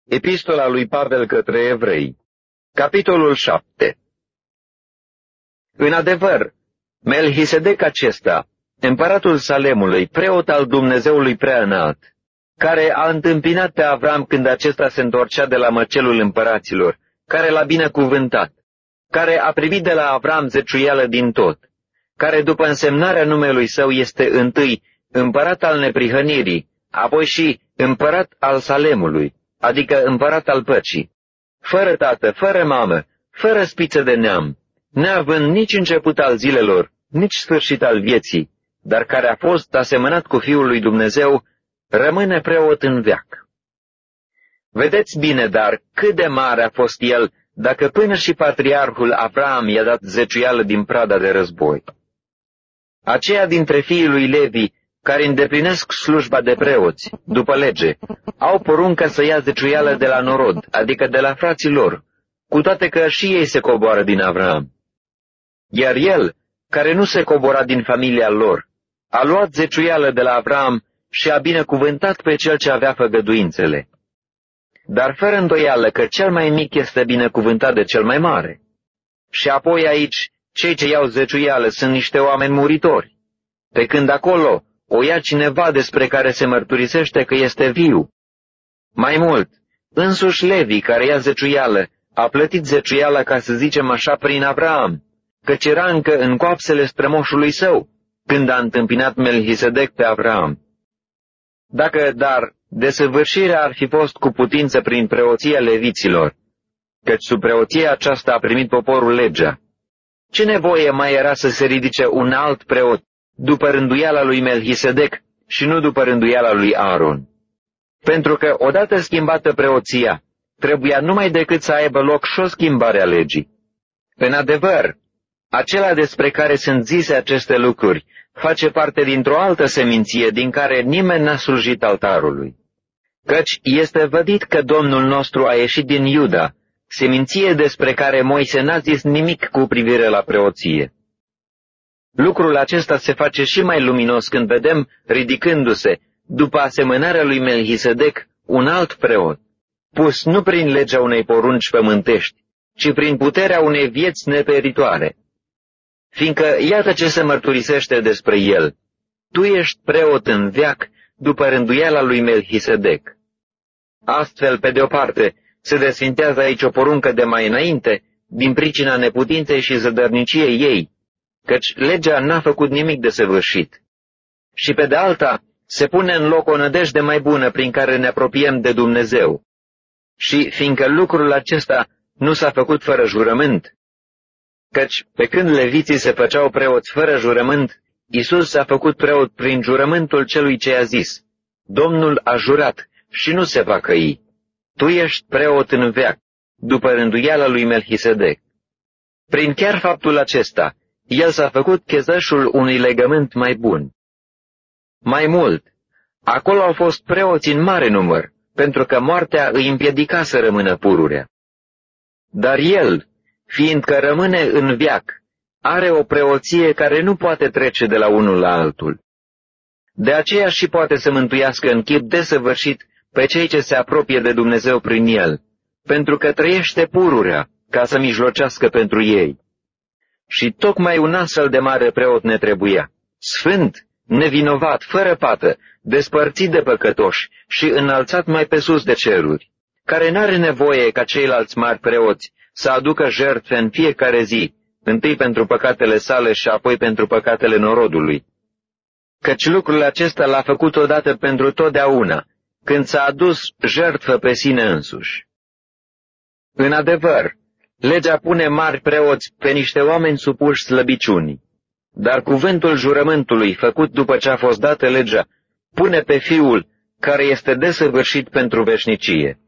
Epistola lui Pavel către Evrei, capitolul 7. În adevăr, Melchisedec acesta, împăratul Salemului, preot al Dumnezeului Preaînalt, care a întâmpinat pe Avram când acesta se întorcea de la măcelul împăraților, care l-a binecuvântat, care a primit de la Avram zeciuială din tot, care după însemnarea numelui său este întâi împărat al neprihănirii, apoi și împărat al Salemului, adică împărat al păcii, fără tată, fără mamă, fără spiță de neam, neavând nici început al zilelor, nici sfârșit al vieții, dar care a fost asemănat cu Fiul lui Dumnezeu, rămâne preot în veac. Vedeți bine, dar, cât de mare a fost el, dacă până și patriarhul Avram i-a dat zeciuială din prada de război. Aceia dintre fiii lui Levi, care îndeplinesc slujba de preoți, după lege, au poruncă să ia zeciuială de la norod, adică de la frații lor, cu toate că și ei se coboară din Avram. Iar el, care nu se cobora din familia lor, a luat zeciuială de la Avram și a binecuvântat pe cel ce avea făgăduințele. Dar fără îndoială că cel mai mic este binecuvântat de cel mai mare. Și apoi aici, cei ce iau zeciuială sunt niște oameni muritori, pe când acolo o ia cineva despre care se mărturisește că este viu. Mai mult, însuși Levi, care ia zeciuială, a plătit zeciuiala, ca să zicem așa, prin Avram, căci era încă în coapsele strămoșului său, când a întâmpinat Melchisedec pe Avram. Dacă, dar, desăvârșirea ar fi fost cu putință prin preoția leviților, căci sub preoția aceasta a primit poporul legea, ce nevoie mai era să se ridice un alt preot după rânduiala lui Melchisedec și nu după rânduiala lui Aaron? Pentru că, odată schimbată preoția, trebuia numai decât să aibă loc și o schimbare a legii. În adevăr, acela despre care sunt zise aceste lucruri face parte dintr-o altă seminție din care nimeni n-a slujit altarului. Căci este vădit că Domnul nostru a ieșit din Iuda, seminție despre care Moise n-a zis nimic cu privire la preoție. Lucrul acesta se face și mai luminos când vedem, ridicându-se, după asemănarea lui Melchisedec, un alt preot, pus nu prin legea unei porunci pământești, ci prin puterea unei vieți neperitoare. Fiindcă iată ce se mărturisește despre el: tu ești preot în veac după rânduiala lui Melchisedec. Astfel, pe de-o parte, se desfintează aici o poruncă de mai înainte, din pricina neputinței și zădărniciei ei, căci legea n-a făcut nimic de săvârșit. Și pe de alta, se pune în loc o nădejde mai bună prin care ne apropiem de Dumnezeu. Și fiindcă lucrul acesta nu s-a făcut fără jurământ, căci pe când leviții se făceau preoți fără jurământ, Iisus s-a făcut preot prin jurământul celui ce a zis: Domnul a jurat și nu se va căi. Tu ești preot în veac, după rânduiala lui Melchisedec. Prin chiar faptul acesta, el s-a făcut chezășul unui legământ mai bun. Mai mult, acolo au fost preoți în mare număr, pentru că moartea îi împiedica să rămână pururea. Dar el, fiindcă rămâne în veac, are o preoție care nu poate trece de la unul la altul. De aceea și poate să mântuiască în chip desăvârșit pe cei ce se apropie de Dumnezeu prin el, pentru că trăiește pururea ca să mijlocească pentru ei. Și tocmai un astfel de mare preot ne trebuia, sfânt, nevinovat, fără pată, despărțit de păcătoși și înălțat mai pe sus de ceruri, care n-are nevoie ca ceilalți mari preoți să aducă jertfe în fiecare zi, întâi pentru păcatele sale și apoi pentru păcatele norodului. Căci lucrul acesta l-a făcut odată pentru totdeauna, când s-a adus jertfă pe sine însuși. În adevăr, legea pune mari preoți pe niște oameni supuși slăbiciunii, dar cuvântul jurământului, făcut după ce a fost dată legea, pune pe Fiul, care este desăvârșit pentru veșnicie.